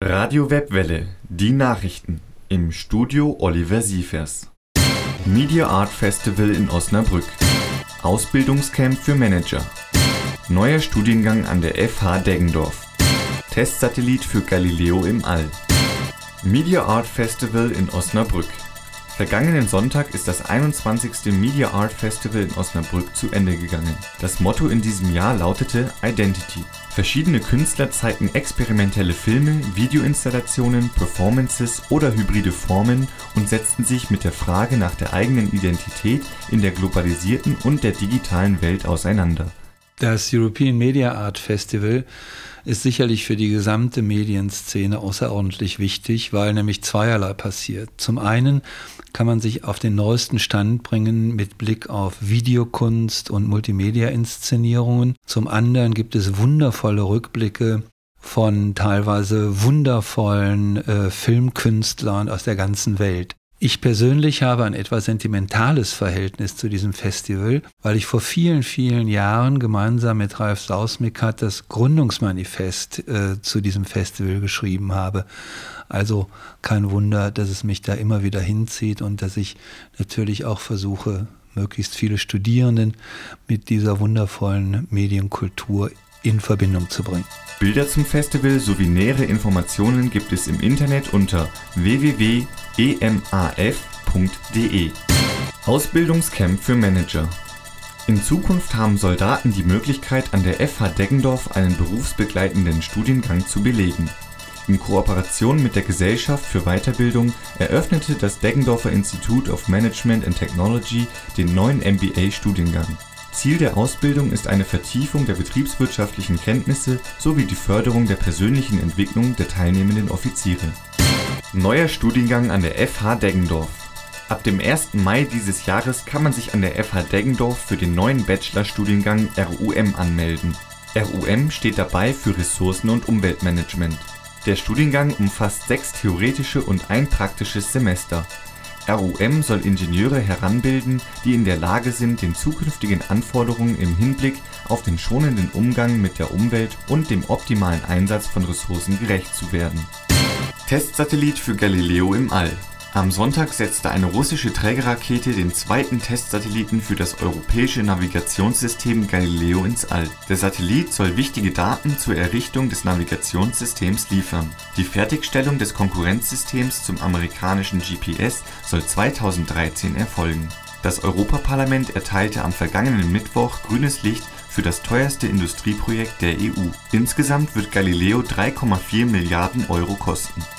Radio Webwelle, die Nachrichten. Im Studio Oliver Sievers. Media Art Festival in Osnabrück. Ausbildungscamp für Manager. Neuer Studiengang an der FH Deggendorf. Testsatellit für Galileo im All. Media Art Festival in Osnabrück. Vergangenen Sonntag ist das 21. Media Art Festival in Osnabrück zu Ende gegangen. Das Motto in diesem Jahr lautete Identity. Verschiedene Künstler zeigten experimentelle Filme, Videoinstallationen, Performances oder hybride Formen und setzten sich mit der Frage nach der eigenen Identität in der globalisierten und der digitalen Welt auseinander. Das European Media Art Festival ist sicherlich für die gesamte Medienszene außerordentlich wichtig, weil nämlich zweierlei passiert. Zum einen kann man sich auf den neuesten Stand bringen mit Blick auf Videokunst und Multimedia-Inszenierungen. Zum anderen gibt es wundervolle Rückblicke von teilweise wundervollen Filmkünstlern aus der ganzen Welt. Ich persönlich habe ein etwas sentimentales Verhältnis zu diesem Festival, weil ich vor vielen, vielen Jahren gemeinsam mit Ralf Sausmikat das Gründungsmanifest zu diesem Festival geschrieben habe. Also kein Wunder, dass es mich da immer wieder hinzieht und dass ich natürlich auch versuche, möglichst viele Studierenden mit dieser wundervollen Medienkultur in Verbindung zu bringen. Bilder zum Festival sowie nähere Informationen gibt es im Internet unter www.emaf.de. Ausbildungscamp für Manager. In Zukunft haben Soldaten die Möglichkeit, an der FH Deggendorf einen berufsbegleitenden Studiengang zu belegen. In Kooperation mit der Gesellschaft für Weiterbildung eröffnete das Deggendorfer Institute of Management and Technology den neuen MBA-Studiengang. Ziel der Ausbildung ist eine Vertiefung der betriebswirtschaftlichen Kenntnisse sowie die Förderung der persönlichen Entwicklung der teilnehmenden Offiziere. Neuer Studiengang an der FH Deggendorf. Ab dem 1. Mai dieses Jahres kann man sich an der FH Deggendorf für den neuen Bachelorstudiengang RUM anmelden. RUM steht dabei für Ressourcen- und Umweltmanagement. Der Studiengang umfasst 6 theoretische und ein praktisches Semester. RUM soll Ingenieure heranbilden, die in der Lage sind, den zukünftigen Anforderungen im Hinblick auf den schonenden Umgang mit der Umwelt und dem optimalen Einsatz von Ressourcen gerecht zu werden. Testsatellit für Galileo im All. Am Sonntag setzte eine russische Trägerrakete den zweiten Testsatelliten für das europäische Navigationssystem Galileo ins All. Der Satellit soll wichtige Daten zur Errichtung des Navigationssystems liefern. Die Fertigstellung des Konkurrenzsystems zum amerikanischen GPS soll 2013 erfolgen. Das Europaparlament erteilte am vergangenen Mittwoch grünes Licht für das teuerste Industrieprojekt der EU. Insgesamt wird Galileo 3,4 Milliarden Euro kosten.